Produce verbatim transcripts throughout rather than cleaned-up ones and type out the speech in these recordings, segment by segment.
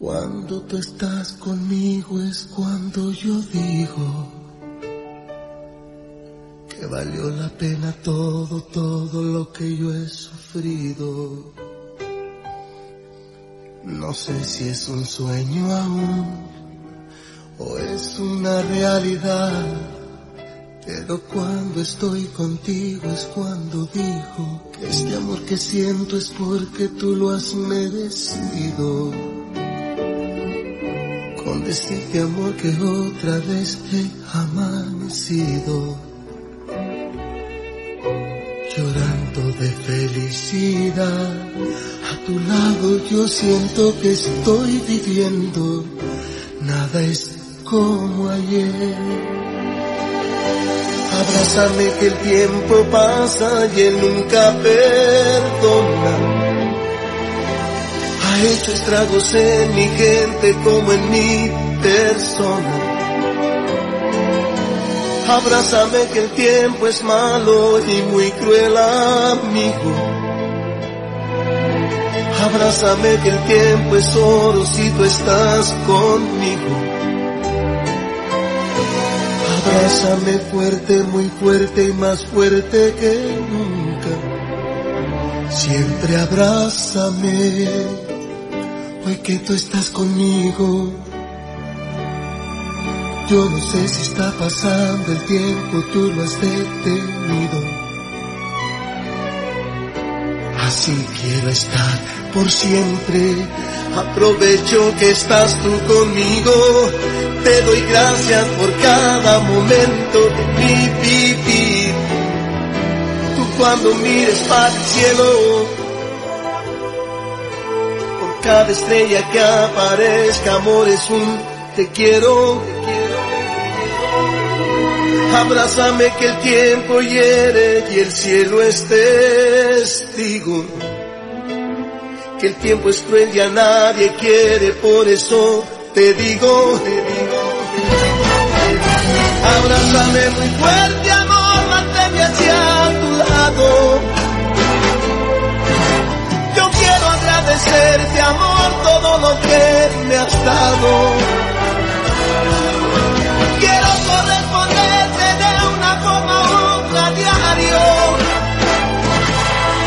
Cuando tú estás conmigo es cuando yo digo que valió la pena todo, todo lo que yo he sufrido. No sé si es un sueño aún o es una realidad, pero cuando estoy contigo es cuando digo que este amor que siento es porque tú lo has merecido. Con decirte amor que otra vez he amanecido, llorando de felicidad. A tu lado yo siento que estoy viviendo, nada es como ayer. Abrázame que el tiempo pasa y él nunca perdona. Ha hecho estragos en mi gente como en mi persona. Abrázame que el tiempo es malo y muy cruel amigo. Abrázame que el tiempo es oro si tú estás conmigo. Abrázame fuerte, muy fuerte y más fuerte que nunca. Siempre abrázame, hoy que tú estás conmigo. Yo no sé si está pasando el tiempo, tú lo has detenido. Así quiero estar por siempre. Aprovecho que estás tú conmigo. Te doy gracias por cada momento de mi vivir. Tú cuando mires para el cielo, por cada estrella que aparezca, amor, es un te quiero, te quiero. Abrázame que el tiempo hiere y el cielo es testigo. Que el tiempo es cruel y a nadie quiere, por eso te digo, te digo. Abrázame muy fuerte, amor, manténme hacia tu lado. Yo quiero agradecerte, amor, todo lo que me has dado. Quiero corresponderte de una forma u otra diario.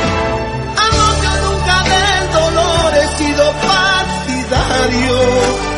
Amor, yo nunca del dolor he sido partidario.